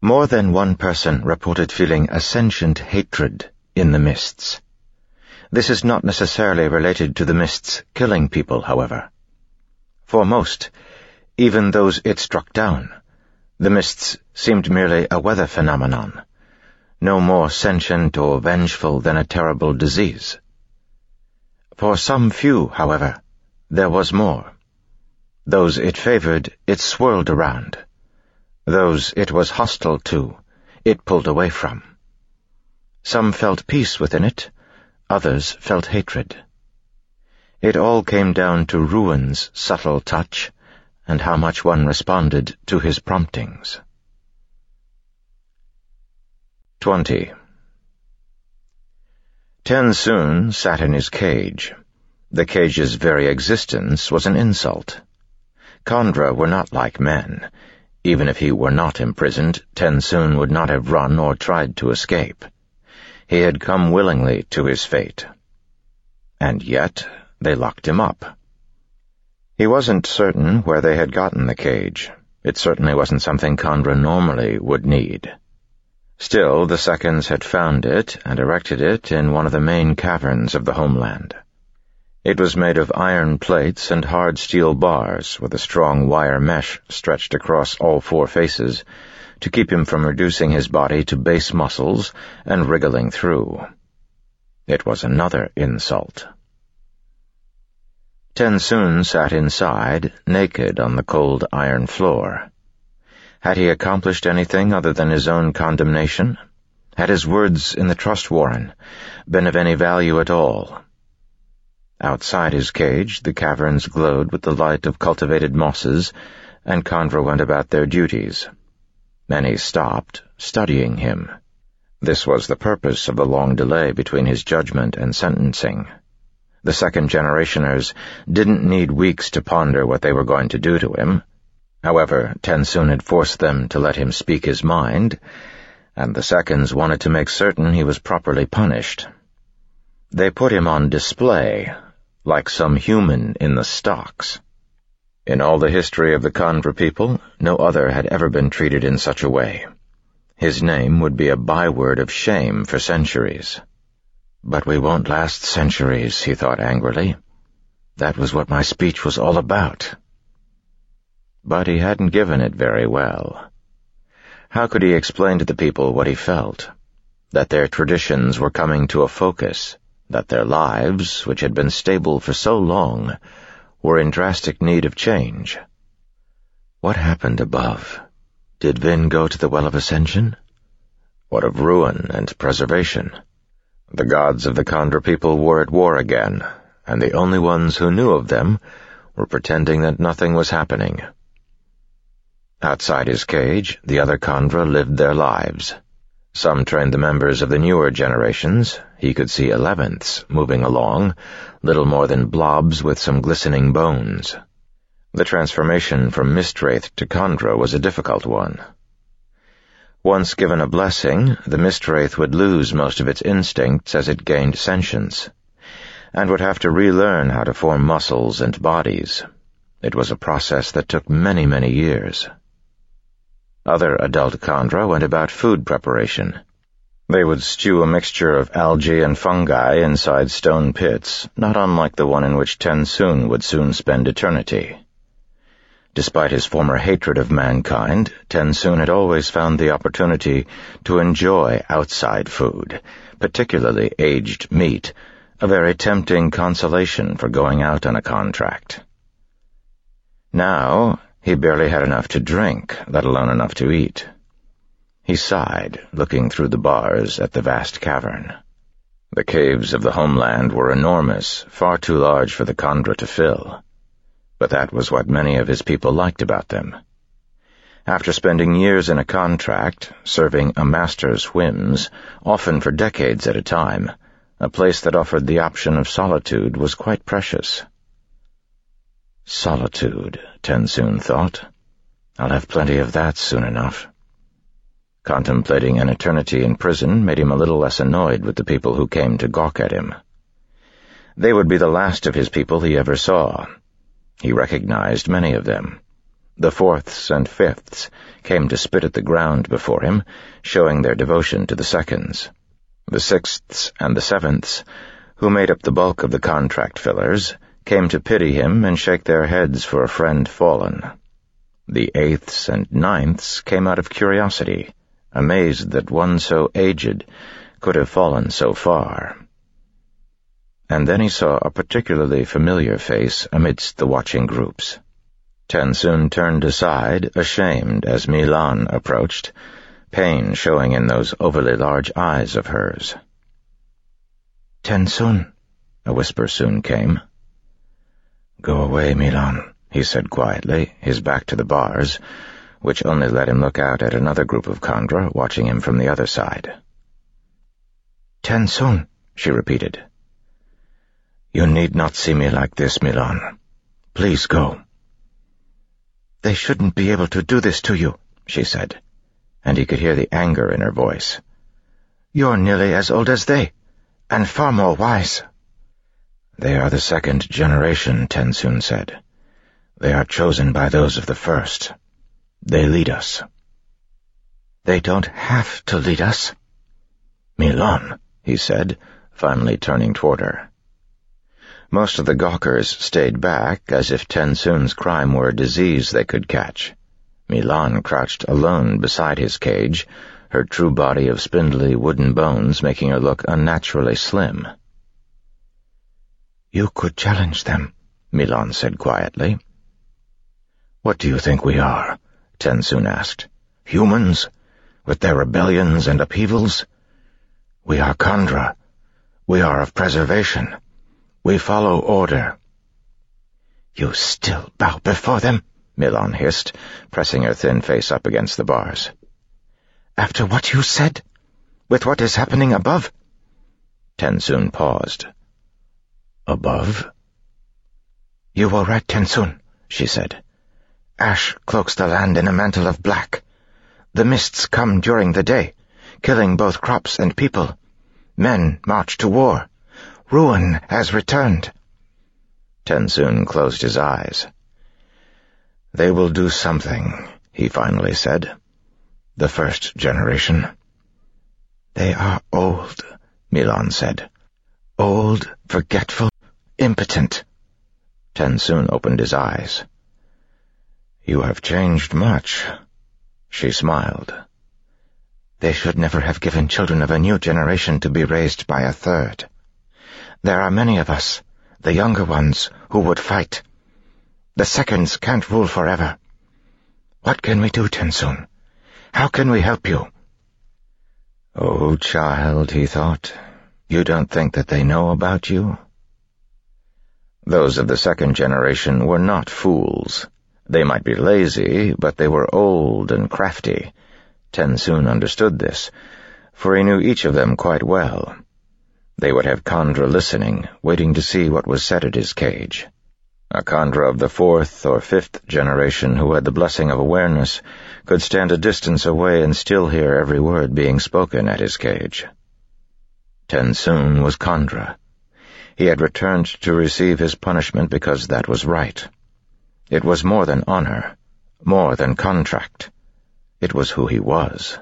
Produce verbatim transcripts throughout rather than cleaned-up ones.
More than one person reported feeling a sentient hatred in the mists. This is not necessarily related to the mists killing people, however. For most, even those it struck down, the mists seemed merely a weather phenomenon, no more sentient or vengeful than a terrible disease. For some few, however, there was more. Those it favored, it swirled around. Those it was hostile to, it pulled away from. Some felt peace within it, others felt hatred. It all came down to Ruin's subtle touch, and how much one responded to his promptings. Twenty. TenSoon sat in his cage. The cage's very existence was an insult. Kandra were not like men. Even if he were not imprisoned, TenSoon would not have run or tried to escape. He had come willingly to his fate. And yet they locked him up. He wasn't certain where they had gotten the cage. It certainly wasn't something Kandra normally would need. Still, the seconds had found it and erected it in one of the main caverns of the homeland. It was made of iron plates and hard steel bars with a strong wire mesh stretched across all four faces to keep him from reducing his body to base muscles and wriggling through. It was another insult. TenSoon sat inside, naked on the cold iron floor. Had he accomplished anything other than his own condemnation? Had his words in the trust warren been of any value at all? Outside his cage, the caverns glowed with the light of cultivated mosses, and Kandra went about their duties. Many stopped, studying him. This was the purpose of the long delay between his judgment and sentencing. The second-generationers didn't need weeks to ponder what they were going to do to him. However, TenSoon had forced them to let him speak his mind, and the seconds wanted to make certain he was properly punished. They put him on display, like some human in the stocks. In all the history of the Kandra people, no other had ever been treated in such a way. His name would be a byword of shame for centuries. But we won't last centuries, he thought angrily. That was what my speech was all about. But he hadn't given it very well. How could he explain to the people what he felt? That their traditions were coming to a focus, that their lives, which had been stable for so long, were in drastic need of change. What happened above? Did Vin go to the Well of Ascension? What of ruin and preservation? The gods of the Kandra people were at war again, and the only ones who knew of them were pretending that nothing was happening. Outside his cage, the other Kandra lived their lives. Some trained the members of the newer generations. He could see elevenths moving along, little more than blobs with some glistening bones. The transformation from Mistwraith to Kandra was a difficult one. Once given a blessing, the Mistwraith would lose most of its instincts as it gained sentience, and would have to relearn how to form muscles and bodies. It was a process that took many, many years. Other adult Kandra went about food preparation. They would stew a mixture of algae and fungi inside stone pits, not unlike the one in which TenSoon would soon spend eternity. Despite his former hatred of mankind, TenSoon had always found the opportunity to enjoy outside food, particularly aged meat, a very tempting consolation for going out on a contract. Now, he barely had enough to drink, let alone enough to eat. He sighed, looking through the bars at the vast cavern. The caves of the homeland were enormous, far too large for the Kandra to fill. But that was what many of his people liked about them. After spending years in a contract, serving a master's whims, often for decades at a time, a place that offered the option of solitude was quite precious. Solitude, TenSoon thought. I'll have plenty of that soon enough. Contemplating an eternity in prison made him a little less annoyed with the people who came to gawk at him. They would be the last of his people he ever saw. He recognized many of them. The fourths and fifths came to spit at the ground before him, showing their devotion to the seconds. The sixths and the sevenths, who made up the bulk of the contract fillers, came to pity him and shake their heads for a friend fallen. The eighths and ninths came out of curiosity, amazed that one so aged could have fallen so far. And then he saw a particularly familiar face amidst the watching groups. Tensoon turned aside, ashamed, as Milan approached, pain showing in those overly large eyes of hers. "Tensoon," a whisper soon came. "Go away, Milan," he said quietly, his back to the bars, which only let him look out at another group of Kandra watching him from the other side. "Tensoon," she repeated. "You need not see me like this, Milan. Please go." "They shouldn't be able to do this to you," she said, and he could hear the anger in her voice. "You're nearly as old as they, and far more wise." "They are the second generation," Tensoon said. "They are chosen by those of the first. They lead us." "They don't have to lead us." "Milan," he said, finally turning toward her. Most of the gawkers stayed back, as if Tensoon's crime were a disease they could catch. Milan crouched alone beside his cage, her true body of spindly wooden bones making her look unnaturally slim. "You could challenge them," Milan said quietly. "What do you think we are?" Tensoon asked. "Humans, with their rebellions and upheavals? We are Kandra. We are of preservation. We follow order." "You still bow before them?" Milan hissed, pressing her thin face up against the bars. "After what you said? With what is happening above?" Tensoon paused. "Above?" "You were right, Tensoon," she said. "Ash cloaks the land in a mantle of black. The mists come during the day, killing both crops and people. Men march to war. Ruin has returned." Tensoon closed his eyes. "They will do something," he finally said. "The first generation." "They are old," Milan said. "Old, forgetful, impotent." Tensoon opened his eyes. "You have changed much." She smiled. "They should never have given children of a new generation to be raised by a third. There are many of us, the younger ones, who would fight. The seconds can't rule forever. What can we do, Tensoon? How can we help you?" "Oh, child," he thought, "you don't think that they know about you?" Those of the second generation were not fools. They might be lazy, but they were old and crafty. Tensoon understood this, for he knew each of them quite well. They would have Kandra listening, waiting to see what was said at his cage. A Kandra of the fourth or fifth generation who had the blessing of awareness could stand a distance away and still hear every word being spoken at his cage. Tensoon was Kandra. He had returned to receive his punishment because that was right. It was more than honor, more than contract. It was who he was.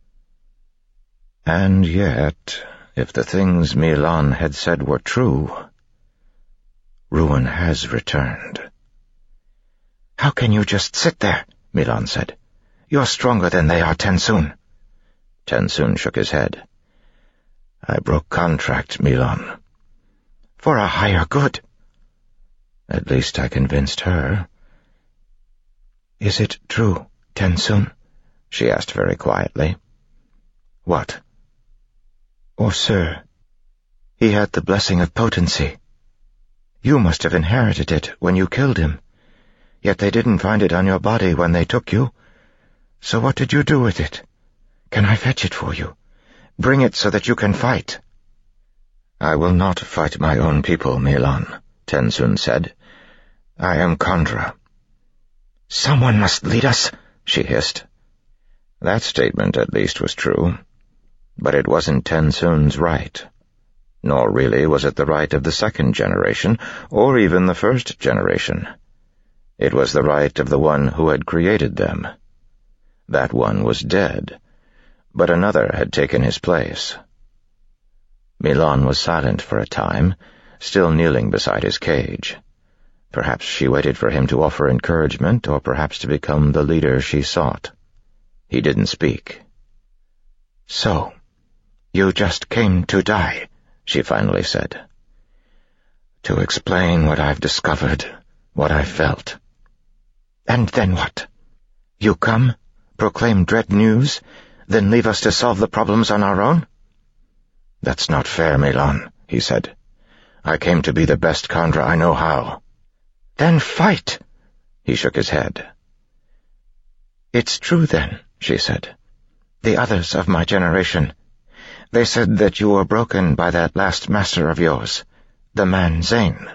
And yet, if the things Milan had said were true, ruin has returned. "How can you just sit there?" Milan said. "You're stronger than they are, Tensoon." Tensoon shook his head. "I broke contract, Milan." "For a higher good." "At least I convinced her." "Is it true, Tensoon?" she asked very quietly. "What?" "Oh, sir, he had the blessing of potency. You must have inherited it when you killed him, yet they didn't find it on your body when they took you. So what did you do with it? Can I fetch it for you? Bring it so that you can fight." "I will not fight my own people, Milan," Tensoon said. "I am Kandra." "Someone must lead us," she hissed. That statement at least was true. But it wasn't Tensoon's right. Nor really was it the right of the second generation, or even the first generation. It was the right of the one who had created them. That one was dead, but another had taken his place. Milan was silent for a time, still kneeling beside his cage. Perhaps she waited for him to offer encouragement, or perhaps to become the leader she sought. He didn't speak. "So, you just came to die," she finally said. "To explain what I've discovered, what I felt." "And then what? You come, proclaim dread news, then leave us to solve the problems on our own?" "That's not fair, Milan," he said. "I came to be the best Kandra I know how." "Then fight!" He shook his head. "It's true then," she said. "The others of my generation, they said that you were broken by that last master of yours, the man Zane."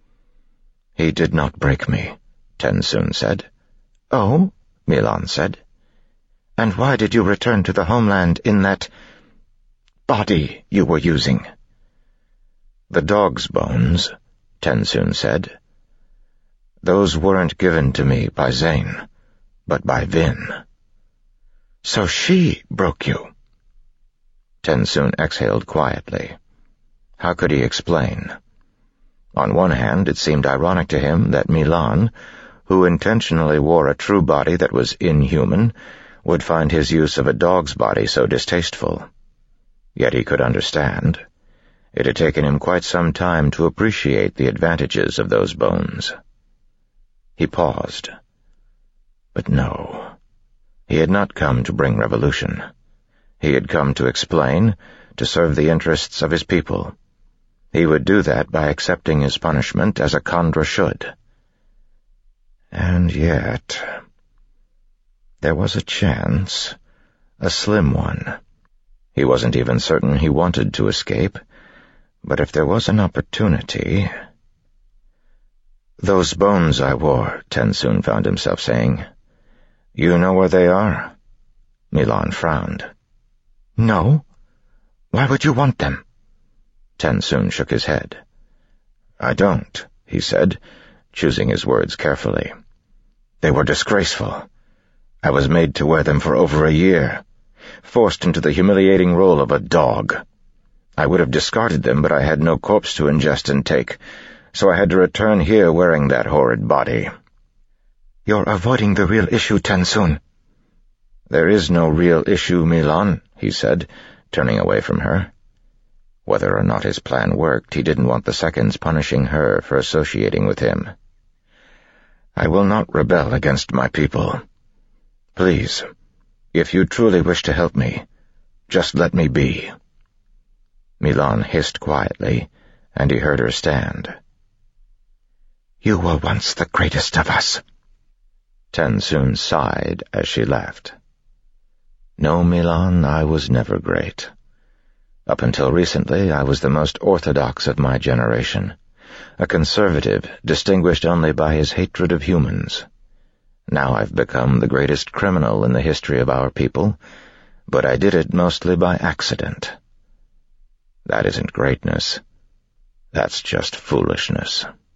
"He did not break me," Tensoon said. "Oh?" Milan said. "And why did you return to the homeland in that body you were using?" "The dog's bones," Tensoon said. "Those weren't given to me by Zane, but by Vin." "So she broke you?" Tensoon exhaled quietly. How could he explain? On one hand, it seemed ironic to him that Milan, who intentionally wore a true body that was inhuman, would find his use of a dog's body so distasteful. Yet he could understand. It had taken him quite some time to appreciate the advantages of those bones. He paused. But no. He had not come to bring revolution. He had come to explain, to serve the interests of his people. He would do that by accepting his punishment as a Kandra should. And yet, there was a chance, a slim one. He wasn't even certain he wanted to escape, but if there was an opportunity— "Those bones I wore," Tensoon found himself saying. "You know where they are?" Milan frowned. "No. Why would you want them?" Tensoon shook his head. "I don't," he said, choosing his words carefully. "They were disgraceful. I was made to wear them for over a year, forced into the humiliating role of a dog. I would have discarded them, but I had no corpse to ingest and take, so I had to return here wearing that horrid body." "You're avoiding the real issue, Tensoon." "There is no real issue, Milan," he said, turning away from her. Whether or not his plan worked, he didn't want the seconds punishing her for associating with him. "I will not rebel against my people. Please, if you truly wish to help me, just let me be." Milan hissed quietly, and he heard her stand. "You were once the greatest of us." Tensoon sighed as she left. "No, Milan, I was never great. Up until recently, I was the most orthodox of my generation, a conservative distinguished only by his hatred of humans. Now I've become the greatest criminal in the history of our people, but I did it mostly by accident. That isn't greatness. That's just foolishness."